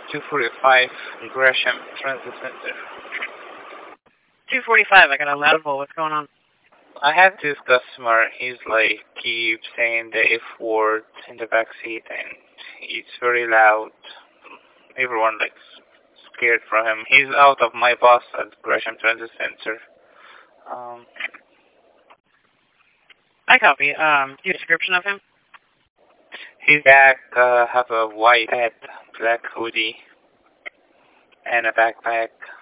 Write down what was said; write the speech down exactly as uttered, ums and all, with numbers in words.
two forty-five Gresham Transit Center. two forty-five, I got a loud hole. What's going on? I have this customer. He's like, keeps saying the F word in the back seat, and it's very loud. Everyone like scared for him. He's out of my bus at Gresham Transit Center. Um, I copy. Um, do you have a description of him? his back uh, have a white hat, black hoodie, and a backpack.